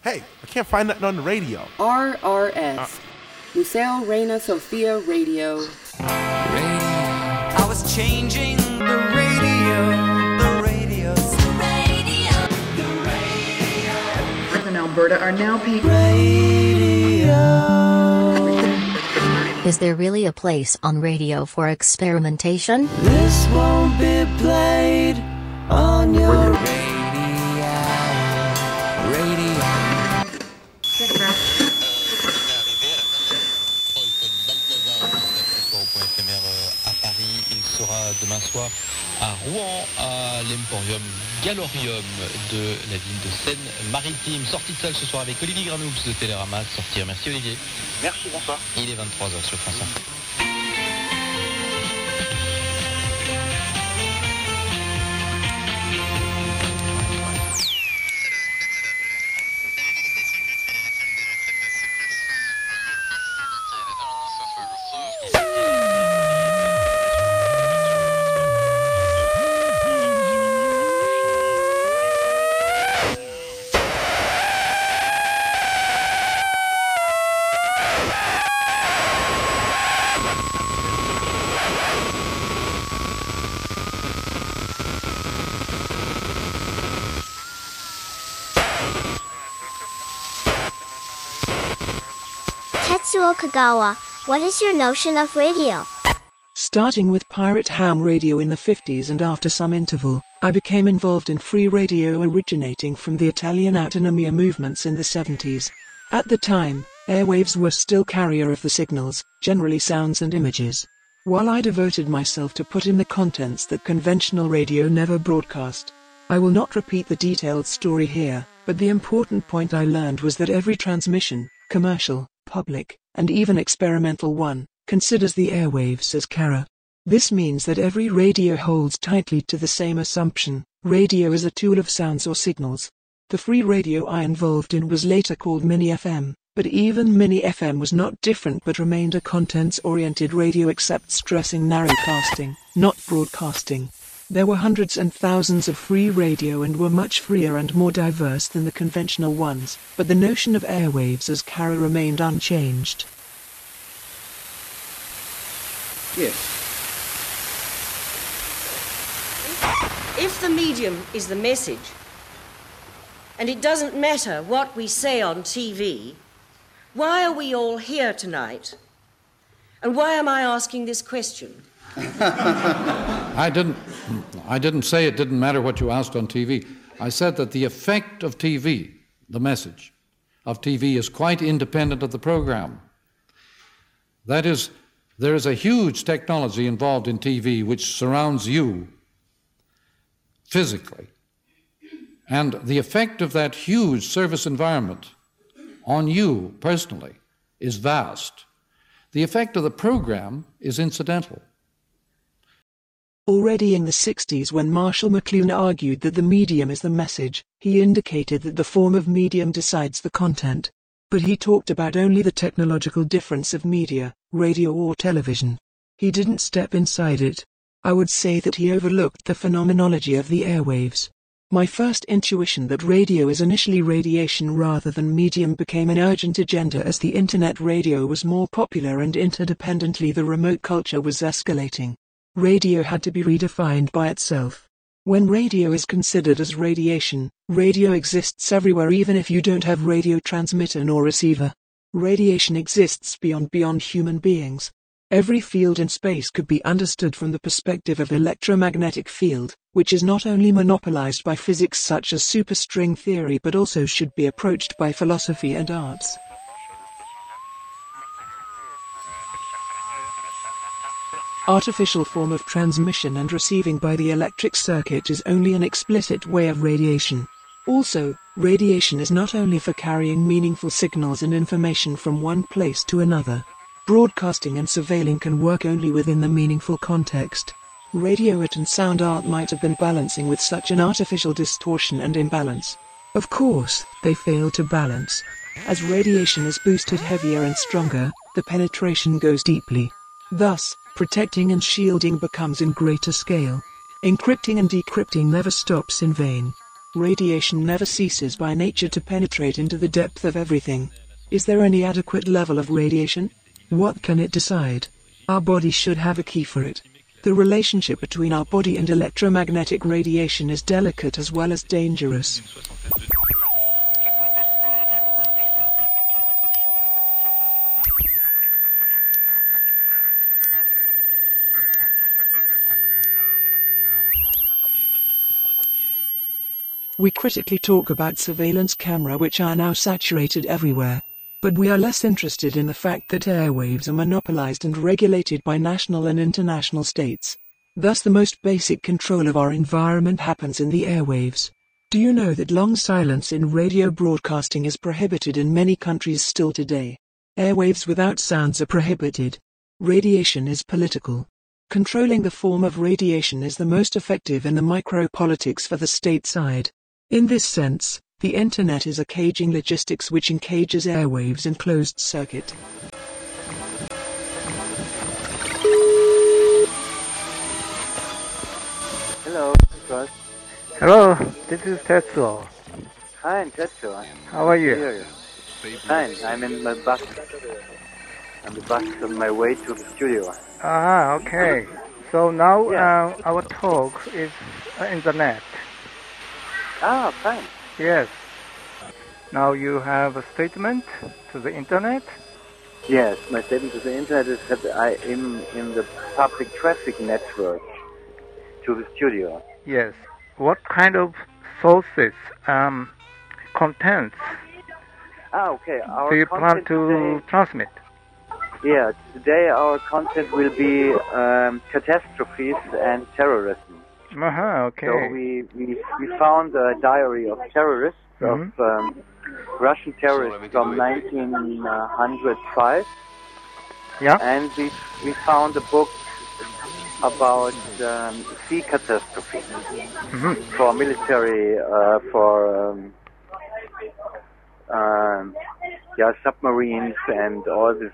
Hey, I can't find nothing on the radio. RRS. Museo Reina Sofia Radio. I was changing the radio. Earth and Alberta are now peak. Is there really a place on radio for experimentation? This won't be played on your radio. À Paris, il sera demain soir à Rouen, à l'Emporium Galorium de la ville de Seine-Maritime. Sortie de salle ce soir avec Olivier Granous de Télérama. Sortir. Merci Olivier. Merci, bonsoir. Il est 23h sur France 1. Tetsuo Kagawa, what is your notion of radio? Starting with pirate ham radio in the 50s and after some interval, I became involved in free radio originating from the Italian autonomia movements in the 70s. At the time, airwaves were still carrier of the signals, generally sounds and images. While I devoted myself to put in the contents that conventional radio never broadcast. I will not repeat the detailed story here, but the important point I learned was that every transmission, commercial, public, and even experimental one, considers the airwaves as carrier. This means that every radio holds tightly to the same assumption: radio is a tool of sounds or signals. The free radio I involved in was later called Mini FM, but even Mini FM was not different but remained a contents-oriented radio except stressing narrowcasting, not broadcasting. There were hundreds and thousands of free radio and were much freer and more diverse than the conventional ones, but the notion of airwaves as carrier remained unchanged. Yes. If the medium is the message, and it doesn't matter what we say on TV, why are we all here tonight? And why am I asking this question? I didn't say it didn't matter what you asked on TV. I said that the effect of TV, the message of TV, is quite independent of the program. That is, there is a huge technology involved in TV which surrounds you physically. And the effect of that huge service environment on you personally is vast. The effect of the program is incidental. Already in the 60s, when Marshall McLuhan argued that the medium is the message, he indicated that the form of medium decides the content. But he talked about only the technological difference of media, radio or television. He didn't step inside it. I would say that he overlooked the phenomenology of the airwaves. My first intuition that radio is initially radiation rather than medium became an urgent agenda as the internet radio was more popular and interdependently the remote culture was escalating. Radio had to be redefined by itself. When radio is considered as radiation, radio exists everywhere even if you don't have radio transmitter nor receiver. Radiation exists beyond human beings. Every field in space could be understood from the perspective of electromagnetic field, which is not only monopolized by physics such as superstring theory but also should be approached by philosophy and arts. Artificial form of transmission and receiving by the electric circuit is only an explicit way of radiation. Also, radiation is not only for carrying meaningful signals and information from one place to another. Broadcasting and surveilling can work only within the meaningful context. Radio art and sound art might have been balancing with such an artificial distortion and imbalance. Of course, they fail to balance. As radiation is boosted heavier and stronger, the penetration goes deeply. Thus, protecting and shielding becomes in greater scale. Encrypting and decrypting never stops in vain. Radiation never ceases by nature to penetrate into the depth of everything. Is there any adequate level of radiation? What can it decide? Our body should have a key for it. The relationship between our body and electromagnetic radiation is delicate as well as dangerous. We critically talk about surveillance camera which are now saturated everywhere. But we are less interested in the fact that airwaves are monopolized and regulated by national and international states. Thus the most basic control of our environment happens in the airwaves. Do you know that long silence in radio broadcasting is prohibited in many countries still today? Airwaves without sounds are prohibited. Radiation is political. Controlling the form of radiation is the most effective in the micropolitics for the state side. In this sense, the internet is a caging logistics which encages airwaves in closed circuit. Hello, Russ. Hello, this is Tetsuo. Hi, Tetsuo. How are you? Fine, I'm in my bus. I'm the bus on my way to the studio. Ah, okay. So now our talk is internet. Ah, fine. Yes. Now you have a statement to the internet? Yes, my statement to the internet is that I am in the public traffic network to the studio. Yes. What kind of sources, contents okay. do you plan to transmit? Yeah, today our content will be catastrophes and terrorism. Okay. So we found a diary of terrorists, of Russian terrorists from 1905. Yeah. And we found a book about sea catastrophes for military, submarines and all this,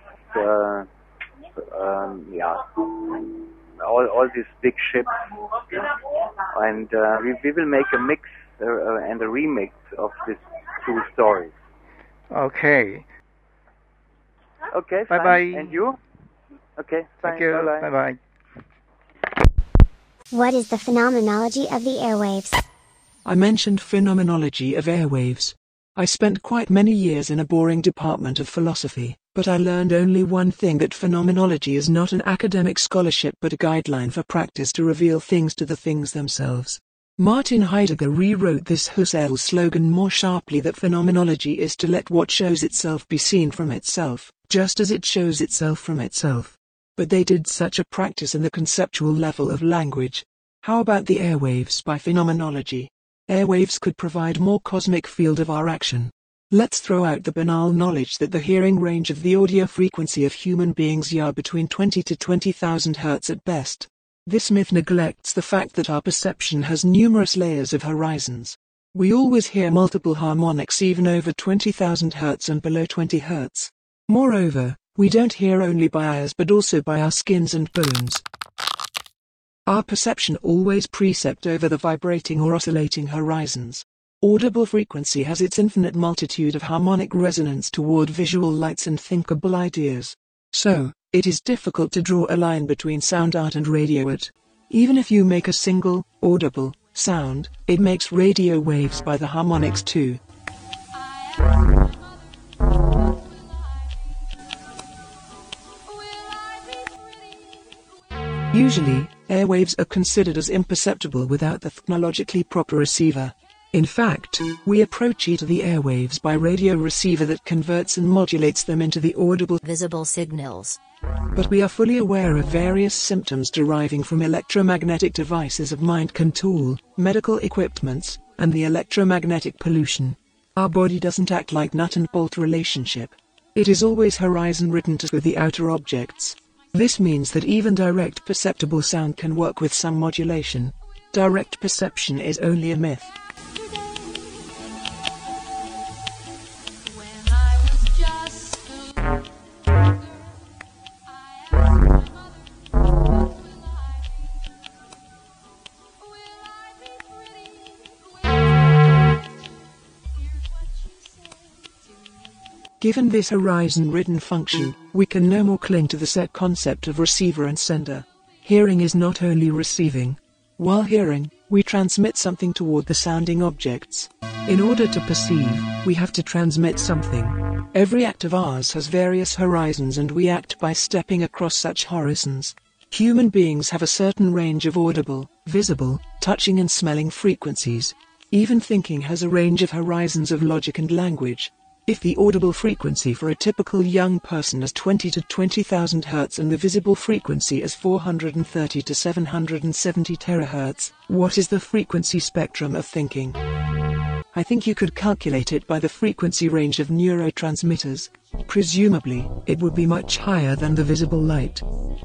all these big ships, and we will make a mix and a remix of these two stories. Okay. Okay. Bye fine. bye. And you? Okay. Fine. Thank you. Bye bye. What is the phenomenology of the airwaves? I mentioned phenomenology of airwaves. I spent quite many years in a boring department of philosophy, but I learned only one thing, that phenomenology is not an academic scholarship but a guideline for practice to reveal things to the things themselves. Martin Heidegger rewrote this Husserl slogan more sharply, that phenomenology is to let what shows itself be seen from itself, just as it shows itself from itself. But they did such a practice in the conceptual level of language. How about the airwaves by phenomenology? Airwaves could provide more cosmic field of our action. Let's throw out the banal knowledge that the hearing range of the audio frequency of human beings are between 20 to 20,000 Hz at best. This myth neglects the fact that our perception has numerous layers of horizons. We always hear multiple harmonics even over 20,000 Hz and below 20 Hz. Moreover, we don't hear only by ears but also by our skins and bones. Our perception always precept over the vibrating or oscillating horizons. Audible frequency has its infinite multitude of harmonic resonance toward visual lights and thinkable ideas. So, it is difficult to draw a line between sound art and radio art. Even if you make a single, audible, sound, it makes radio waves by the harmonics too. Usually, airwaves are considered as imperceptible without the technologically proper receiver. In fact, we approach either the airwaves by radio receiver that converts and modulates them into the audible visible signals. But we are fully aware of various symptoms deriving from electromagnetic devices of mind control, medical equipments, and the electromagnetic pollution. Our body doesn't act like nut and bolt relationship. It is always horizon written to the outer objects. This means that even direct perceptible sound can work with some modulation. Direct perception is only a myth. Given this horizon-ridden function, we can no more cling to the set concept of receiver and sender. Hearing is not only receiving. While hearing, we transmit something toward the sounding objects. In order to perceive, we have to transmit something. Every act of ours has various horizons and we act by stepping across such horizons. Human beings have a certain range of audible, visible, touching and smelling frequencies. Even thinking has a range of horizons of logic and language. If the audible frequency for a typical young person is 20 to 20,000 Hz and the visible frequency is 430 to 770 terahertz, what is the frequency spectrum of thinking? I think you could calculate it by the frequency range of neurotransmitters. Presumably, it would be much higher than the visible light.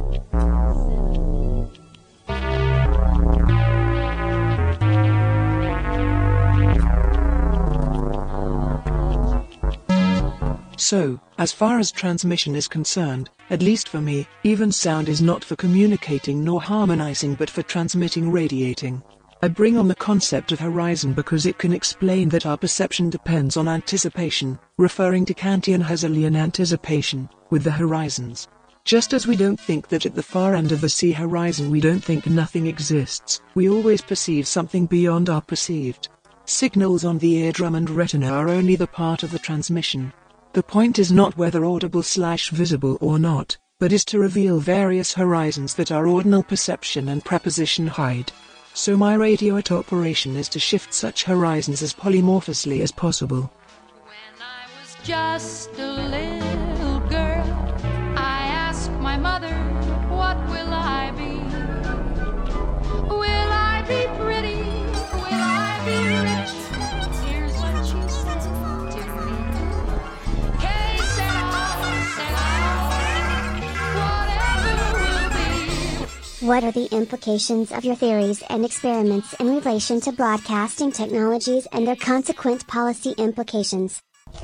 So, as far as transmission is concerned, at least for me, even sound is not for communicating nor harmonizing but for transmitting, radiating. I bring on the concept of horizon because it can explain that our perception depends on anticipation, referring to Kantian Husserlian anticipation, with the horizons. Just as we don't think that at the far end of the sea horizon we don't think nothing exists, we always perceive something beyond our perceived. Signals on the eardrum and retina are only the part of the transmission. The point is not whether audible/visible or not, but is to reveal various horizons that our ordinal perception and preposition hide. So my radio at operation is to shift such horizons as polymorphously as possible. When I was just a little girl, I asked my mother, what will I be? Will I be pretty? Will I be rich? Here's what she said to me. Que sera, whatever will be. What are the implications of your theories and experiments in relation to broadcasting technologies and their consequent policy implications?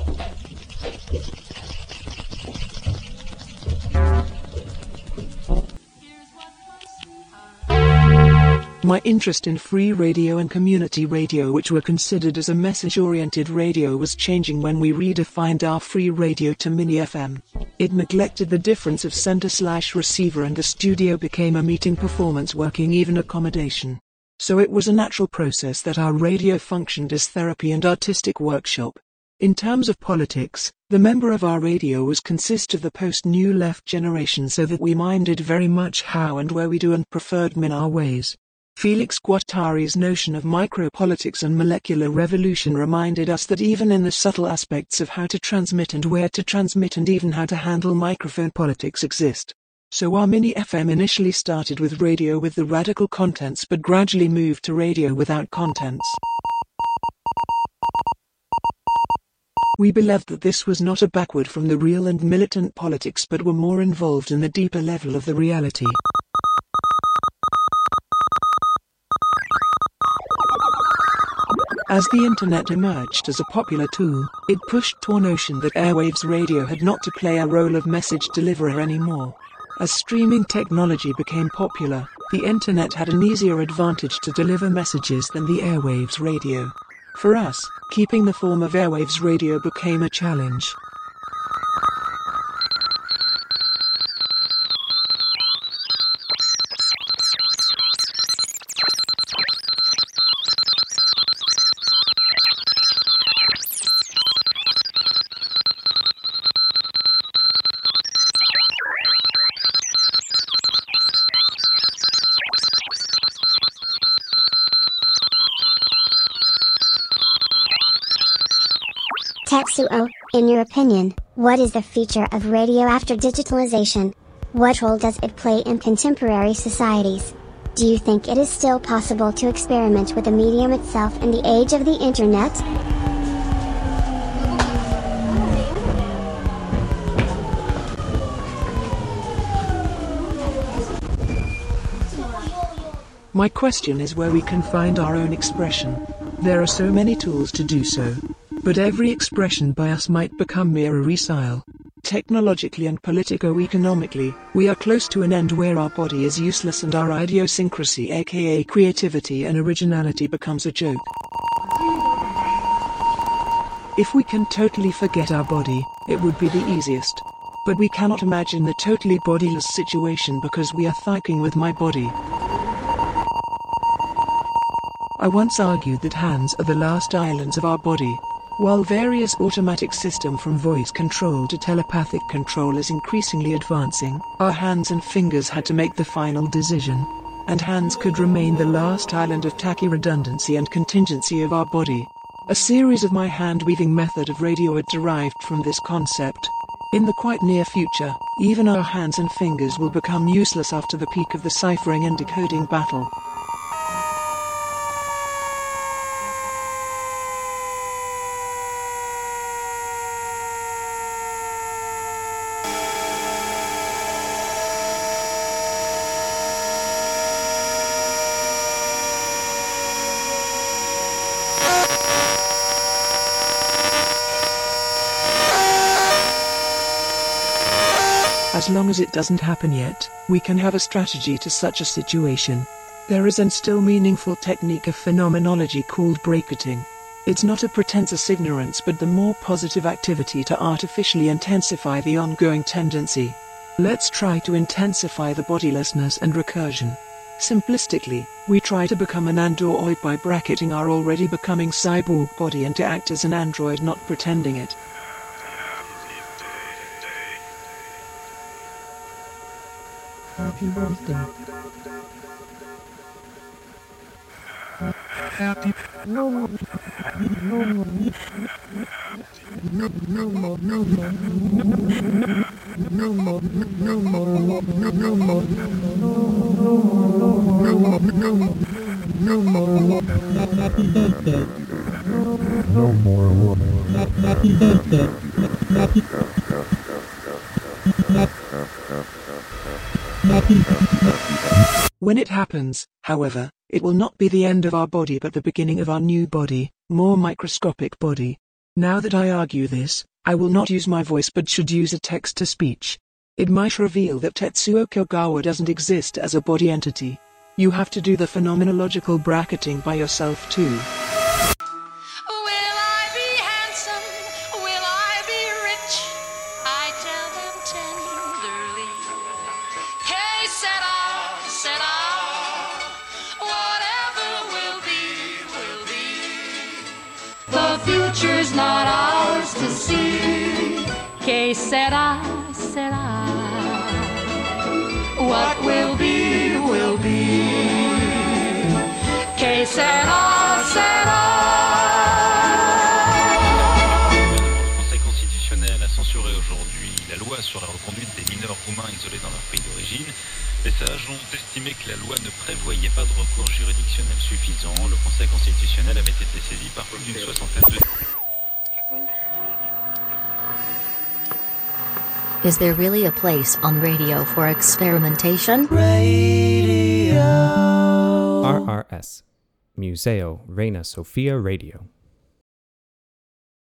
My interest in free radio and community radio, which were considered as a message-oriented radio, was changing when we redefined our free radio to mini FM. It neglected the difference of sender/receiver and the studio became a meeting performance working even accommodation. So it was a natural process that our radio functioned as therapy and artistic workshop. In terms of politics, the member of our radio was consist of the post-New Left generation, so that we minded very much how and where we do and preferred min our ways. Felix Guattari's notion of micropolitics and molecular revolution reminded us that even in the subtle aspects of how to transmit and where to transmit and even how to handle microphone politics exist. So our mini FM initially started with radio with the radical contents but gradually moved to radio without contents. We believed that this was not a backward from the real and militant politics but were more involved in the deeper level of the reality. As the internet emerged as a popular tool, it pushed to a notion that airwaves radio had not to play a role of message deliverer anymore. As streaming technology became popular, the internet had an easier advantage to deliver messages than the airwaves radio. For us, keeping the form of airwaves radio became a challenge. Tetsuo, in your opinion, what is the future of radio after digitalization? What role does it play in contemporary societies? Do you think it is still possible to experiment with the medium itself in the age of the internet? My question is where we can find our own expression. There are so many tools to do so. But every expression by us might become mere resile. Technologically and politico-economically, we are close to an end where our body is useless and our idiosyncrasy, aka creativity and originality, becomes a joke. If we can totally forget our body, it would be the easiest. But we cannot imagine the totally bodiless situation because we are thinking with my body. I once argued that hands are the last islands of our body. While various automatic system from voice control to telepathic control is increasingly advancing, our hands and fingers had to make the final decision. And hands could remain the last island of tacky redundancy and contingency of our body. A series of my hand-weaving method of radio had derived from this concept. In the quite near future, even our hands and fingers will become useless after the peak of the ciphering and decoding battle. As long as it doesn't happen yet, we can have a strategy to such a situation. There is an still meaningful technique of phenomenology called bracketing. It's not a pretense of ignorance but the more positive activity to artificially intensify the ongoing tendency. Let's try to intensify the bodilessness and recursion. Simplistically, we try to become an android by bracketing our already becoming cyborg body and to act as an android, not pretending it. Happy birthday. Happy no more When it happens, however, it will not be the end of our body but the beginning of our new body, more microscopic body. Now that I argue this, I will not use my voice but should use a text-to-speech. It might reveal that Tetsuo Kogawa doesn't exist as a body entity. You have to do the phenomenological bracketing by yourself too. Future's not ours to see. Que sera, sera. What will be, will be. Que sera, sera. Le Conseil constitutionnel a censuré aujourd'hui la loi sur la reconduite des mineurs roumains isolés dans leur pays d'origine. Les sages ont estimé que la loi ne prévoyait pas de recours juridictionnel suffisant. Le Conseil constitutionnel avait été saisi par plus d'une soixantaine de... Is there really a place on radio for experimentation? Radio. RRS, Museo Reina Sofia Radio.